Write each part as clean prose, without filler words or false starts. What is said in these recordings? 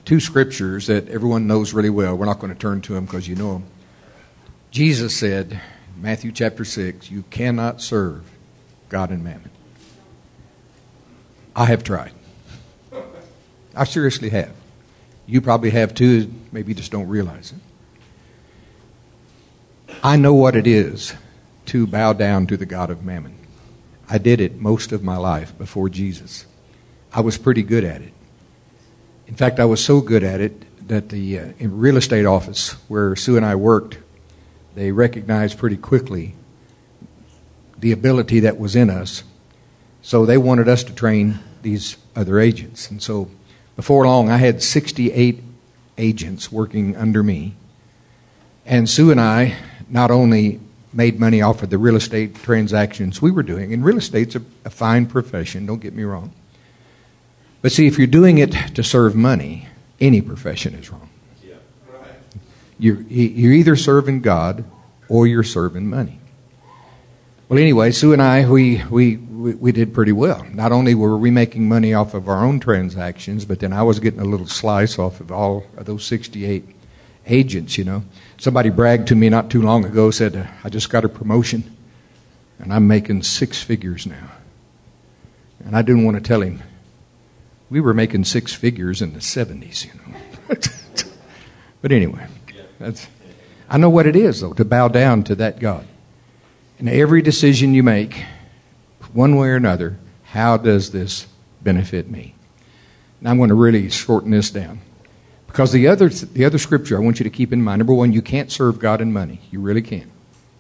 two scriptures that everyone knows really well. We're not going to turn to them because you know them. Jesus said, Matthew chapter 6, you cannot serve God and mammon. I have tried. I seriously have. You probably have too, maybe you just don't realize it. I know what it is to bow down to the god of mammon. I did it most of my life before Jesus. I was pretty good at it. In fact, I was so good at it that the real estate office where Sue and I worked, they recognized pretty quickly the ability that was in us. So they wanted us to train these other agents. And so before long, I had 68 agents working under me. And Sue and I not only made money off of the real estate transactions we were doing, and real estate's a fine profession, don't get me wrong. But see, if you're doing it to serve money, any profession is wrong. Yeah, right. You're either serving God or you're serving money. Well, anyway, Sue and I, we did pretty well. Not only were we making money off of our own transactions, but then I was getting a little slice off of all of those 68 agents, you know. Somebody bragged to me not too long ago, said, I just got a promotion, and I'm making 6 figures now. And I didn't want to tell him. We were making 6 figures in the 70s, you know. But anyway, I know what it is, though, to bow down to that God. And every decision you make, one way or another, how does this benefit me? Now I'm going to really shorten this down. Because the other scripture I want you to keep in mind, number one, you can't serve God and money. You really can't.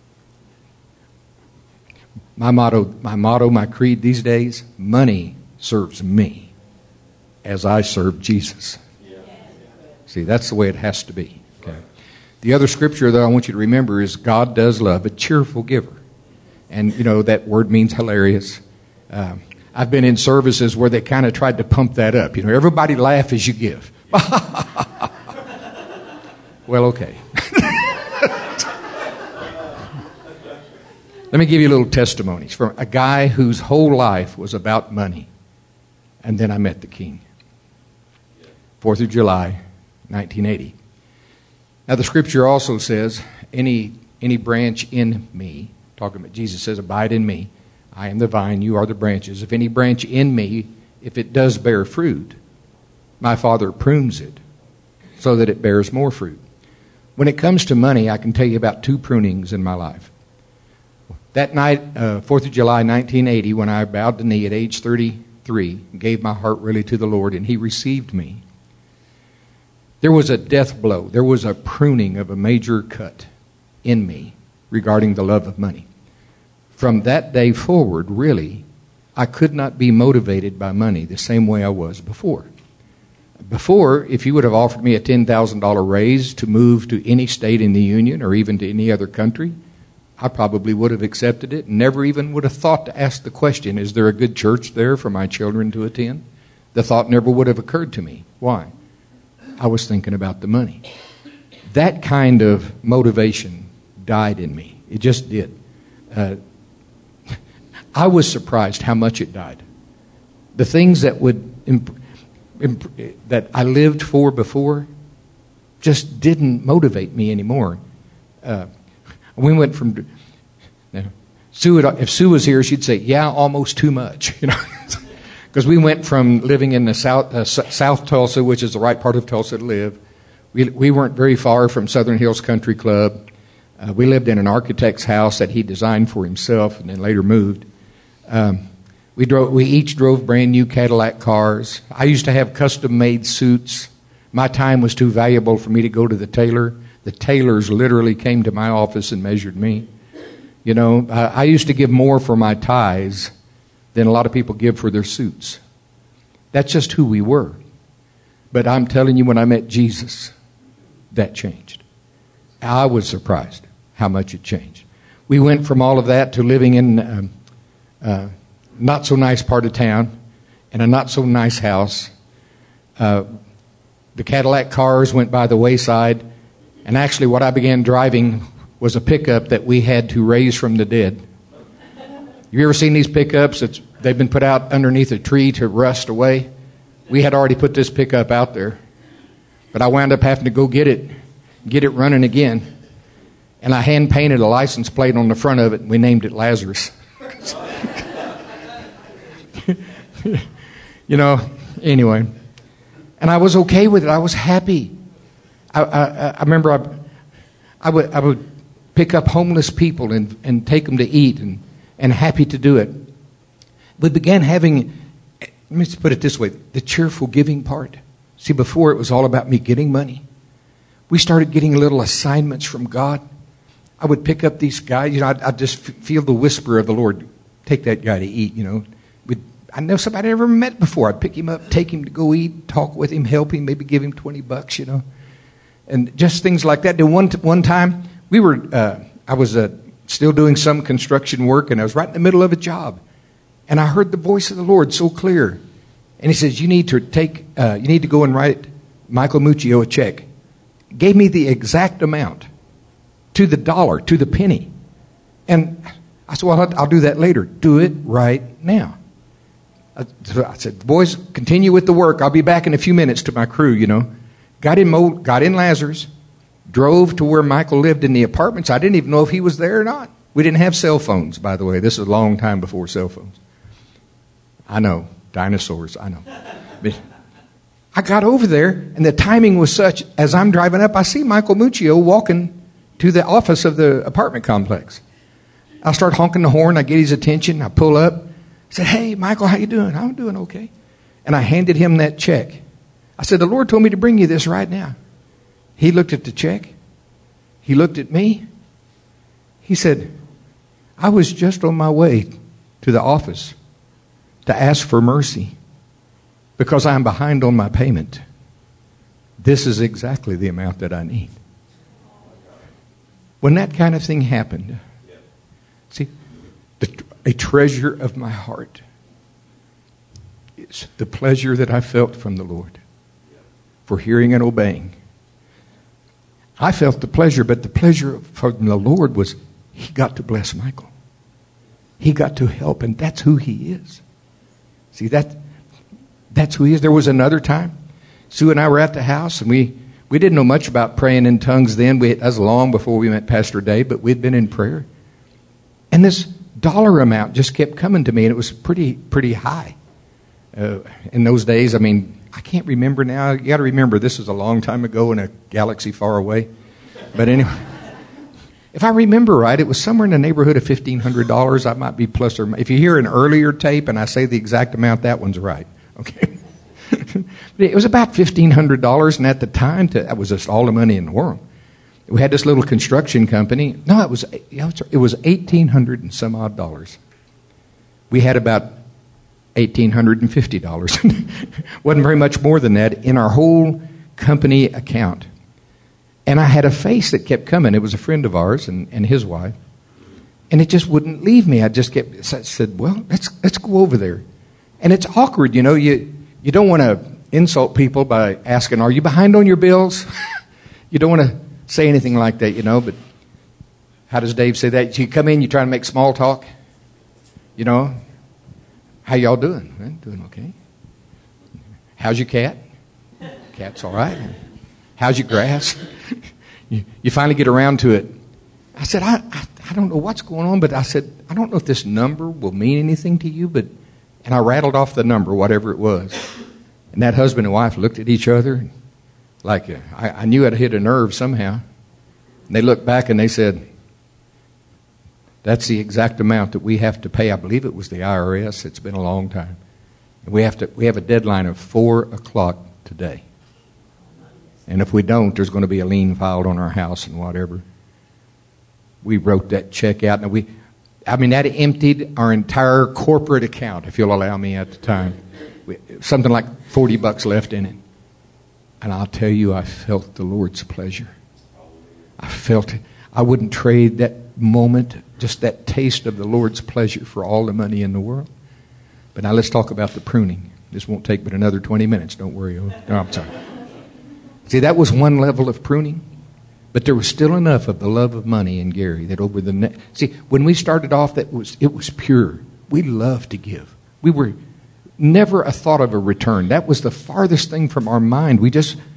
My motto, my creed these days, money serves me as I serve Jesus. See, that's the way it has to be. Okay. The other scripture that I want you to remember is God does love a cheerful giver. And, you know, that word means hilarious. I've been in services where they kind of tried to pump that up. You know, everybody laugh as you give. Well, okay. Let me give you a little testimonies from a guy whose whole life was about money. And then I met the King. 4th of July, 1980. Now the scripture also says, any branch in me, talking about Jesus says, abide in me. I am the vine, you are the branches. If any branch in me, if it does bear fruit, my Father prunes it so that it bears more fruit. When it comes to money, I can tell you about 2 prunings in my life. That night, 4th of July, 1980, when I bowed the knee at age 33, gave my heart really to the Lord, and He received me, there was a death blow. There was a pruning of a major cut in me regarding the love of money. From that day forward, really, I could not be motivated by money the same way I was before. Before, if you would have offered me a $10,000 raise to move to any state in the Union or even to any other country, I probably would have accepted it and never even would have thought to ask the question, is there a good church there for my children to attend? The thought never would have occurred to me. Why? I was thinking about the money. That kind of motivation died in me. It just did. I was surprised how much it died. The things that that I lived for before just didn't motivate me anymore. We went from Sue. If Sue was here, she'd say, "Yeah, almost too much," you know, because we went from living in the South Tulsa, which is the right part of Tulsa to live. We weren't very far from Southern Hills Country Club. We lived in an architect's house that he designed for himself, and then later moved. We each drove brand new Cadillac cars. I used to have custom-made suits. My time was too valuable for me to go to the tailor. The tailors literally came to my office and measured me. You know, I used to give more for my ties than a lot of people give for their suits. That's just who we were. But I'm telling you, when I met Jesus, that changed. I was surprised how much it changed. We went from all of that to living in not so nice part of town in a not so nice house. The Cadillac cars went by the wayside, and actually what I began driving was a pickup that we had to raise from the dead. You ever seen these pickups? They've been put out underneath a tree to rust away. We had already put this pickup out there. But I wound up having to go get it running again. And I hand painted a license plate on the front of it, and we named it Lazarus. Anyway. And I was okay with it. I was happy. I remember I would pick up homeless people and take them to eat, and happy to do it. We began having, let me just put it this way, the cheerful giving part. See, before it was all about me getting money. We started getting little assignments from God. I would pick up these guys. I'd just feel the whisper of the Lord, take that guy to eat, I know somebody I never met before. I'd pick him up, take him to go eat, talk with him, help him, maybe give him $20, And just things like that. Then one time, I was still doing some construction work, and I was right in the middle of a job. And I heard the voice of the Lord so clear. And he says, you need to go and write Michael Muccio a check. Gave me the exact amount, to the dollar, to the penny. And I said, well, I'll do that later. Do it right now. I said, boys, continue with the work. I'll be back in a few minutes to my crew, Got in Lazarus, drove to where Michael lived in the apartments. I didn't even know if he was there or not. We didn't have cell phones, by the way. This is a long time before cell phones. I know, dinosaurs, I know. But I got over there, and the timing was such, as I'm driving up, I see Michael Muccio walking to the office of the apartment complex. I start honking the horn. I get his attention. I pull up. I said, hey, Michael, how you doing? I'm doing okay. And I handed him that check. I said, the Lord told me to bring you this right now. He looked at the check. He looked at me. He said, I was just on my way to the office to ask for mercy because I'm behind on my payment. This is exactly the amount that I need. When that kind of thing happened, see, a treasure of my heart is the pleasure that I felt from the Lord for hearing and obeying. I felt the pleasure, but the pleasure from the Lord was he got to bless Michael. He got to help, and that's who he is. See, that's who he is. There was another time, Sue and I were at the house, and we didn't know much about praying in tongues then. That was long before we met Pastor Dave, but we'd been in prayer. And this dollar amount just kept coming to me, and it was pretty high. In those days, I can't remember now. You got to remember, this is a long time ago in a galaxy far away. But anyway, if I remember right, it was somewhere in the neighborhood of $1,500. I might be plus or if you hear an earlier tape and I say the exact amount, that one's right. Okay. It was about $1,500, and at the time, that was just all the money in the world. We had this little construction company. No, it was $1,800 and some odd dollars. We had about $1,850. Wasn't very much more than that in our whole company account. And I had a face that kept coming. It was a friend of ours and his wife. And it just wouldn't leave me. I said, well, let's go over there. And it's awkward, you don't want to insult people by asking, are you behind on your bills? You don't want to say anything like that, but how does Dave say that? You come in, you try to make small talk, how y'all doing? Well, doing okay. How's your cat? Cat's all right. How's your grass? You finally get around to it. I said, I don't know what's going on, but I said, I don't know if this number will mean anything to you, and I rattled off the number, whatever it was. And that husband and wife looked at each other like I knew I'd hit a nerve somehow. And they looked back and they said, that's the exact amount that we have to pay. I believe it was the IRS. It's been a long time. And we have a deadline of 4:00 today. And if we don't, there's going to be a lien filed on our house and whatever. We wrote that check out. And that emptied our entire corporate account, if you'll allow me at the time. Something like $40 left in it. And I'll tell you, I felt the Lord's pleasure. I felt it. I wouldn't trade that moment, just that taste of the Lord's pleasure for all the money in the world. But now let's talk about the pruning. This won't take but another 20 minutes. Don't worry. No, I'm sorry. See, that was one level of pruning. But there was still enough of the love of money in Gary that over the see, when we started off, it was pure. We loved to give. We were never a thought of a return. That was the farthest thing from our mind. We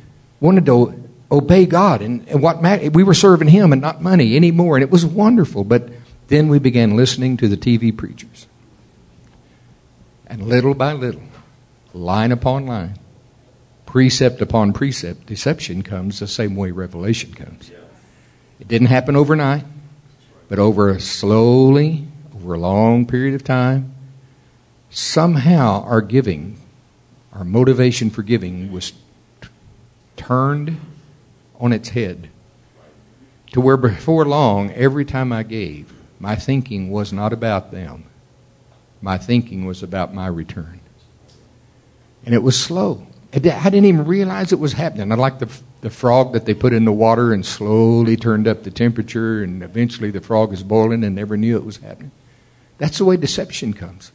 wanted to obey God. And we were serving Him and not money anymore. And it was wonderful. But then we began listening to the TV preachers. And little by little, line upon line, precept upon precept, deception comes the same way revelation comes. It didn't happen overnight, but over a long period of time, somehow our giving, our motivation for giving was turned on its head to where before long, every time I gave, my thinking was not about them. My thinking was about my return. And it was slow. I didn't even realize it was happening. I like the frog that they put in the water and slowly turned up the temperature, and eventually the frog is boiling and never knew it was happening. That's the way deception comes.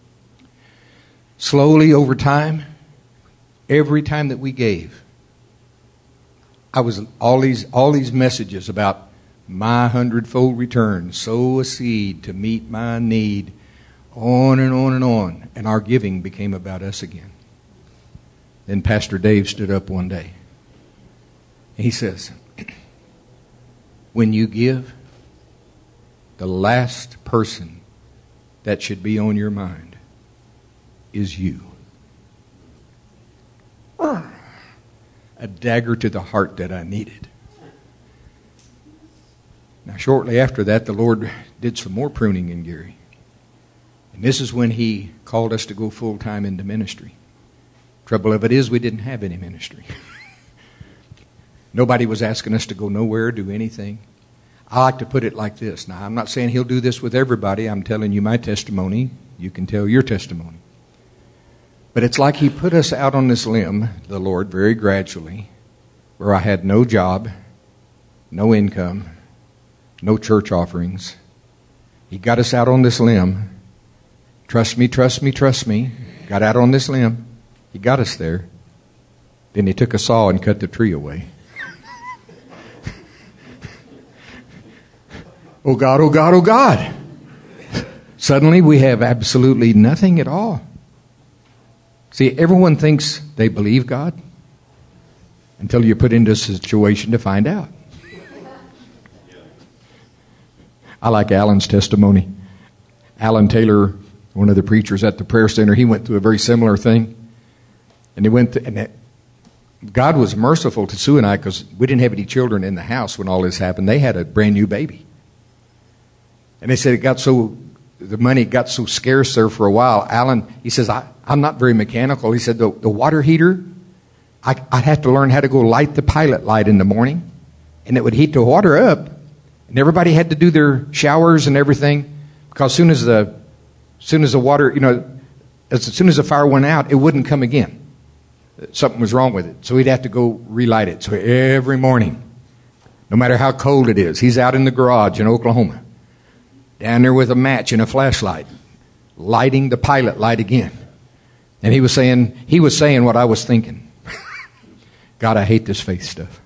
Slowly over time, every time that we gave, I was all these messages about my 100-fold return, sow a seed to meet my need, on and on and on. And our giving became about us again. Then Pastor Dave stood up one day. He says, when you give, the last person that should be on your mind is you. A dagger to the heart that I needed. Now, shortly after that, the Lord did some more pruning in Gary. And this is when He called us to go full-time into ministry. Trouble of it is we didn't have any ministry. Nobody was asking us to go nowhere, do anything. I like to put it like this. Now, I'm not saying He'll do this with everybody. I'm telling you my testimony. You can tell your testimony. But it's like He put us out on this limb, the Lord, very gradually, where I had no job, no income, no church offerings. He got us out on this limb. Trust me, trust me, trust me. Got out on this limb. He got us there. Then He took a saw and cut the tree away. Oh God, oh God, oh God. Suddenly we have absolutely nothing at all. See, everyone thinks they believe God until you're put into a situation to find out. I like Alan's testimony. Alan Taylor, one of the preachers at the prayer center, he went through a very similar thing. And God was merciful to Sue and I because we didn't have any children in the house when all this happened. They had a brand new baby. And they said the money got so scarce there for a while. Alan, he says, I'm not very mechanical. He said, the water heater, I'd have to learn how to go light the pilot light in the morning. And it would heat the water up. And everybody had to do their showers and everything. Because as soon as the water, as soon as the fire went out, it wouldn't come again. Something was wrong with it. So he'd have to go relight it. So every morning, no matter how cold it is, he's out in the garage in Oklahoma, down there with a match and a flashlight, lighting the pilot light again. And he was saying what I was thinking. God, I hate this faith stuff.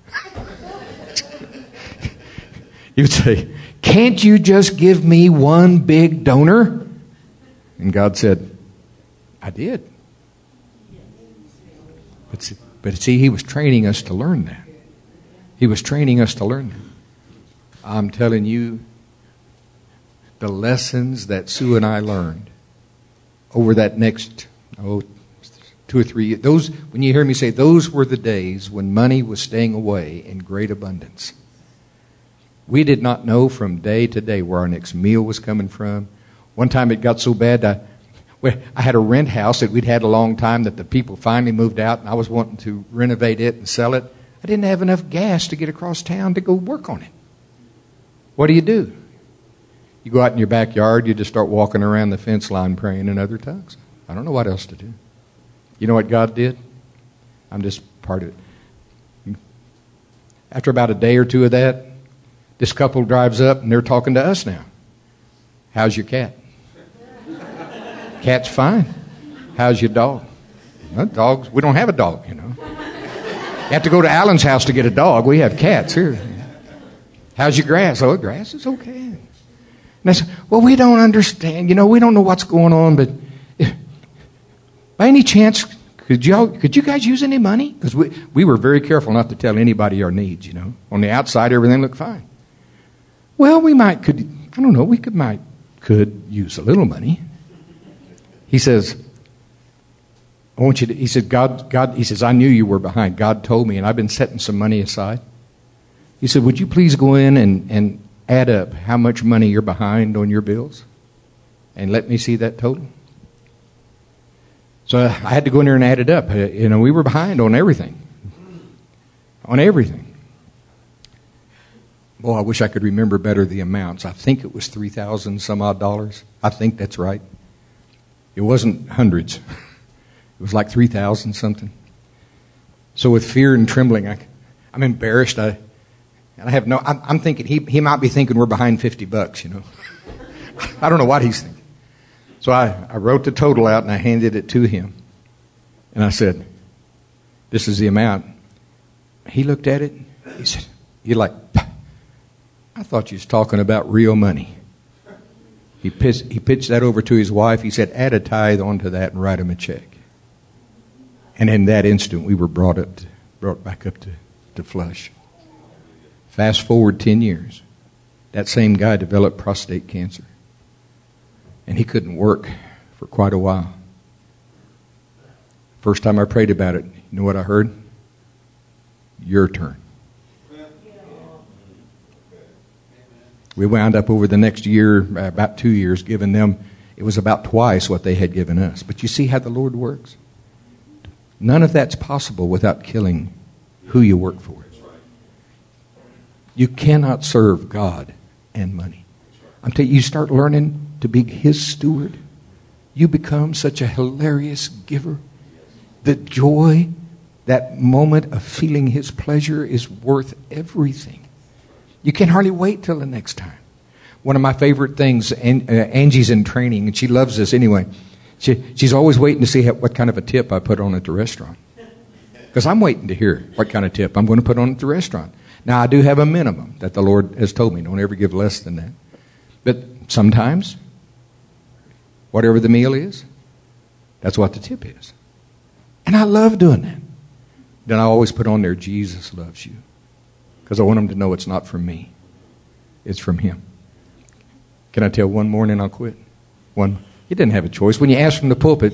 He would say, can't you just give me one big donor? And God said, I did. But see, He was training us to learn that. He was training us to learn that. I'm telling you, the lessons that Sue and I learned over that next 2 or 3 years, those, when you hear me say, those were the days when money was staying away in great abundance. We did not know from day to day where our next meal was coming from. One time it got so bad, I had a rent house that we'd had a long time that the people finally moved out, and I was wanting to renovate it and sell it. I didn't have enough gas to get across town to go work on it. What do? You go out in your backyard, you just start walking around the fence line praying in other tongues. I don't know what else to do. You know what God did? I'm just part of it. After about a day or two of that, this couple drives up and they're talking to us now. How's your cat? Cat's fine. How's your dog? Well, dogs, we don't have a dog, You have to go to Alan's house to get a dog. We have cats here. How's your grass? Oh, grass is okay. And I said, well, we don't understand. We don't know what's going on, but by any chance, Could you guys use any money? Because we were very careful not to tell anybody our needs, you know. On the outside, everything looked fine. Well, we could use a little money. He says, he said, God, he says, I knew you were behind. God told me, and I've been setting some money aside. He said, would you please go in and add up how much money you're behind on your bills? And let me see that total. So I had to go in there and add it up. We were behind on everything. On everything. Boy, I wish I could remember better the amounts. I think it was $3,000 some odd dollars. I think that's right. It wasn't hundreds. It was like 3,000 something. So with fear and trembling, I'm embarrassed. I'm thinking he might be thinking we're behind $50, you know. I don't know what he's thinking. So I wrote the total out and I handed it to him. And I said, this is the amount. He looked at it. He said, I thought you was talking about real money. He pitched that over to his wife. He said, add a tithe onto that and write him a check. And in that instant, we were brought back up to flush. Fast forward 10 years. That same guy developed prostate cancer. And he couldn't work for quite a while. First time I prayed about it, you know what I heard? Your turn. We wound up over the next year, about 2 years, giving them, it was about twice what they had given us. But you see how the Lord works? None of that's possible without killing who you work for. You cannot serve God and money. I'm telling you, you start learning to be His steward. You become such a hilarious giver. The joy, that moment of feeling His pleasure is worth everything. You can hardly wait till the next time. One of my favorite things, Angie's in training, and she loves this anyway. She's always waiting to see what kind of a tip I put on at the restaurant. Because I'm waiting to hear what kind of tip I'm going to put on at the restaurant. Now, I do have a minimum that the Lord has told me. Don't ever give less than that. But sometimes, whatever the meal is, that's what the tip is. And I love doing that. Then I always put on there, Jesus loves you. Because I want them to know it's not from me. It's from Him. Can I tell one more and then I'll quit? One. You didn't have a choice. When you ask from the pulpit,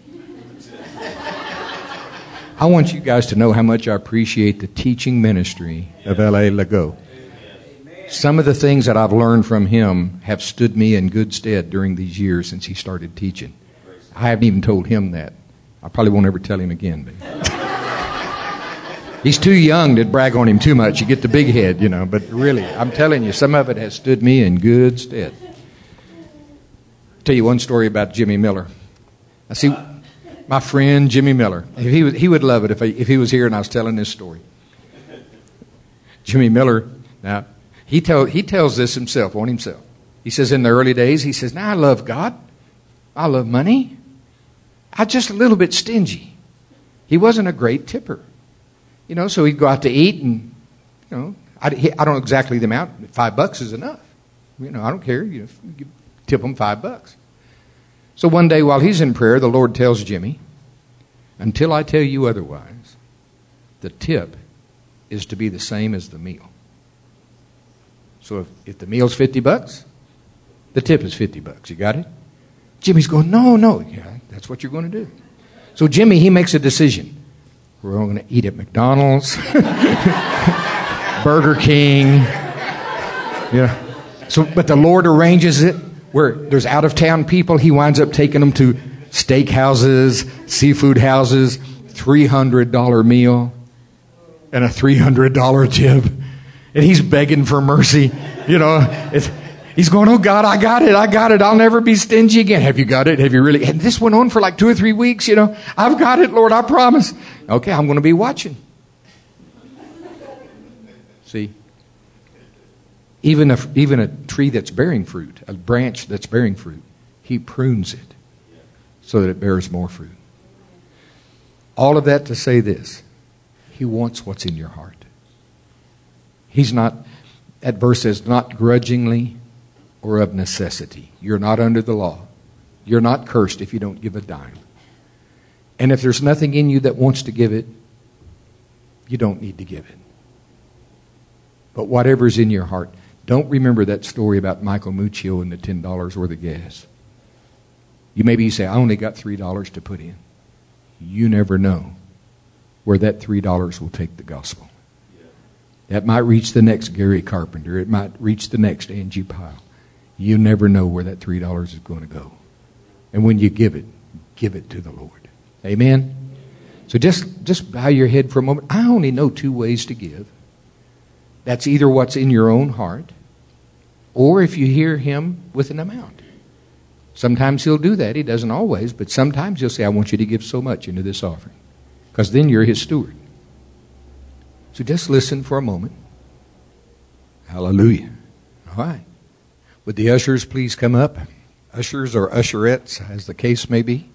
I want you guys to know how much I appreciate the teaching ministry of L.A. Legault. Some of the things that I've learned from him have stood me in good stead during these years since he started teaching. I haven't even told him that. I probably won't ever tell him again. But he's too young to brag on him too much. You get the big head, you know. But really, I'm telling you, some of it has stood me in good stead. I'll tell you one story about Jimmy Miller. I see my friend Jimmy Miller. He would love it if he was here and I was telling this story. Jimmy Miller, now, he tells this himself, on himself. He says in the early days, he says, now I love God. I love money. I'm just a little bit stingy. He wasn't a great tipper. You know, so he'd go out to eat and, you know, I don't know exactly the amount. $5 is enough. You know, I don't care. You tip him $5. So one day while he's in prayer, the Lord tells Jimmy, until I tell you otherwise, the tip is to be the same as the meal. So if the meal's $50, the tip is $50. You got it? Jimmy's going, no. Yeah, that's what you're going to do. So Jimmy, he makes a decision. We're all going to eat at McDonald's, Burger King. Yeah. So, but the Lord arranges it where there's out-of-town people. He winds up taking them to steak houses, seafood houses, $300 meal, and a $300 tip. And he's begging for mercy. You know, he's going, oh, God, I got it. I'll never be stingy again. Have you got it? Have you really? And this went on for like 2 or 3 weeks, you know. I've got it, Lord, I promise. Okay, I'm going to be watching. See, even a tree that's bearing fruit, a branch that's bearing fruit, He prunes it so that it bears more fruit. All of that to say this. He wants what's in your heart. He's not, that verse says, not grudgingly or of necessity. You're not under the law. You're not cursed if you don't give a dime. And if there's nothing in you that wants to give it, you don't need to give it. But whatever's in your heart, don't remember that story about Michael Muccio and the $10 worth of gas. You say, I only got $3 to put in. You never know where that $3 will take the gospel. That might reach the next Gary Carpenter. It might reach the next Angie Pyle. You never know where that $3 is going to go. And when you give it to the Lord. Amen? So just bow your head for a moment. I only know two ways to give. That's either what's in your own heart, or if you hear Him with an amount. Sometimes He'll do that. He doesn't always, but sometimes He'll say, I want you to give so much into this offering. Because then you're His steward. So just listen for a moment. Hallelujah. All right. Would the ushers please come up? Ushers or usherettes, as the case may be.